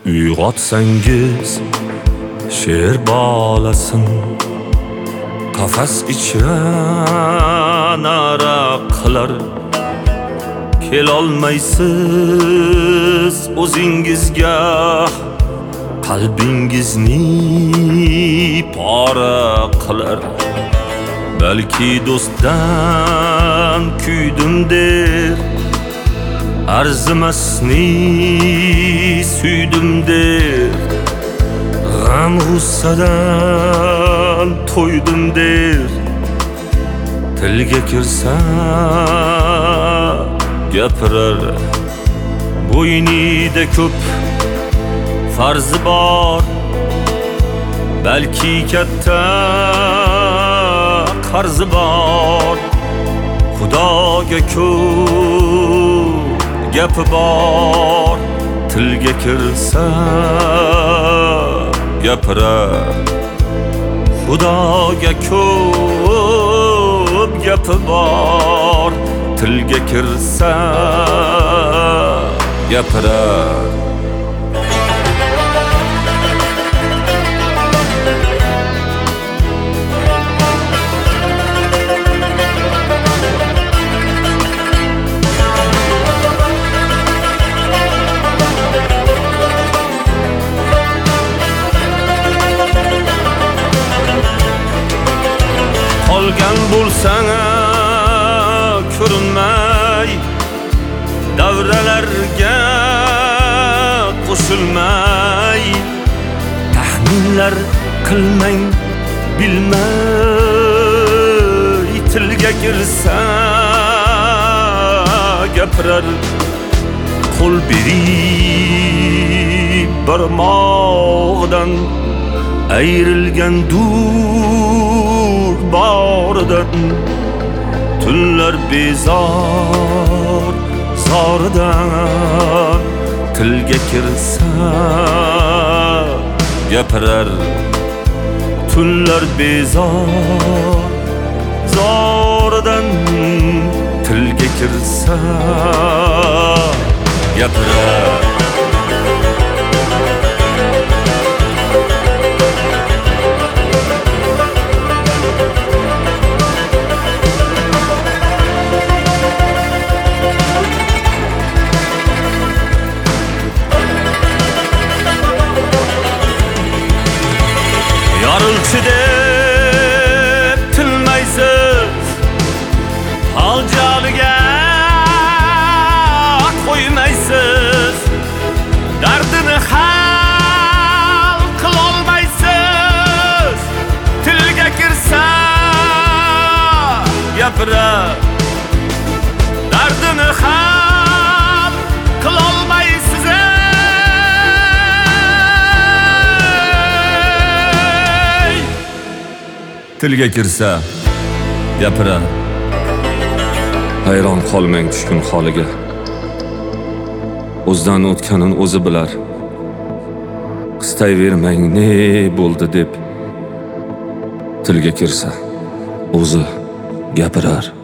Uyg'otsangiz she'r bolasin, qafas ichra nara qilar. Kelolmaysiz o'zingizga, qalbingizni pora qilar. Balki do'stdan kuydim der, arzimasni suydim der. G'am g'ussadan to'ydim der. Tilga kirsa gapirar. Bo'ynida ko'p farzi bor, balki katta qarzi bor. Xudoga ko'p gapi bor, tilga kirsa gapirar. Xudoga ko'p gapi bor, tilga kirsa gapirar. Qolgan bo'lsang ko'rinmay, davralarga qo'shilmay. Taxminlar qilmang bilmay, tilga kirsa gapirar. Qo'l berib barmog'idan ayrilgan dur boridan. Tunlar bezor zoridan, tilga kirsa gapirar. Tunlar bezor zoridan, tilga kirsa gapirar. Yorilchi deb tilmaysiz, haljaliga qo'ymaysiz. Dardini hal qilolmaysiz, tilga kirsa gapirar. Dardini hal qilolmaysiz, tilga kirsa gapirar. Hayron qolmang tushkun holiga, o'zidan o'tganin o'zi bilar. Qistayvermang ne bo'ldi deb, tilga kirsa o'zi gapirar.